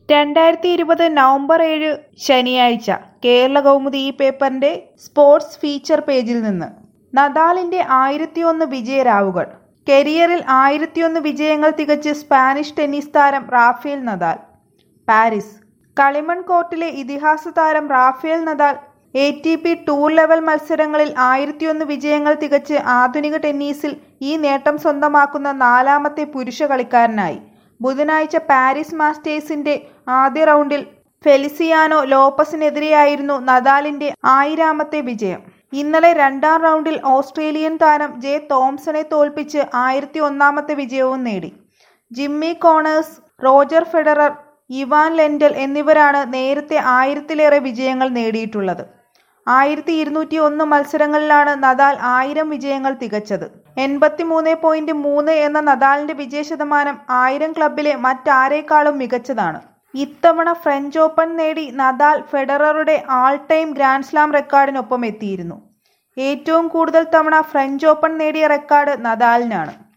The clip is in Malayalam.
2020 നവംബർ 7 ശനിയാഴ്ച കേരളകൗമുദി ഈ പേപ്പറിന്റെ സ്പോർട്സ് ഫീച്ചർ പേജിൽ നിന്ന് നദാലിന്റെ 1001 വിജയരാവുകൾ. കരിയറിൽ 1001 വിജയങ്ങൾ തികച്ച് സ്പാനിഷ് ടെന്നീസ് താരം റാഫേൽ നദാൽ. പാരീസ്. കളിമൺ കോർട്ടിലെ ഇതിഹാസ താരം Rafael Nadal ATP tour level മത്സരങ്ങളിൽ 1001 വിജയങ്ങൾ തികച്ച് ആധുനിക ടെന്നീസിൽ ഈ നേട്ടം സ്വന്തമാക്കുന്ന നാലാമത്തെ പുരുഷ കളിക്കാരനായി. ബുധനാഴ്ച പാരീസ് മാസ്റ്റേഴ്സിന്റെ ആദ്യ റൗണ്ടിൽ ഫെലിസിയാനോ ലോപ്പസിനെതിരെയായിരുന്നു നദാലിന്റെ 1000ാമത്തെ വിജയം. ഇന്നലെ രണ്ടാം റൗണ്ടിൽ ഓസ്ട്രേലിയൻ താരം ജെ തോംസണെ തോൽപ്പിച്ച് 1001ാമത്തെ വിജയവും നേടി. Jimmy Connors, Roger Federer, Ivan Lendl എന്നിവരാണ് നേരത്തെ 1000ലേറെ വിജയങ്ങൾ നേടിയിട്ടുള്ളത്. 1201 മത്സരങ്ങളിലാണ് നദാൽ 1000 വിജയങ്ങൾ തികച്ചത്. 83.3 എന്ന നദാലിന്റെ വിജയശതമാനം 1000 ക്ലബിലെ മറ്റാരേക്കാളും മികച്ചതാണ്. ഇത്തവണ ഫ്രഞ്ച് ഓപ്പൺ നേടി നദാൽ ഫെഡററുടെ ആൾ ടൈം ഗ്രാൻഡ് സ്ലാം റെക്കോർഡിനൊപ്പം എത്തിയിരുന്നു. ഏറ്റവും കൂടുതൽ തവണ ഫ്രഞ്ച് ഓപ്പൺ നേടിയ റെക്കോർഡ് നദാലിനാണ്.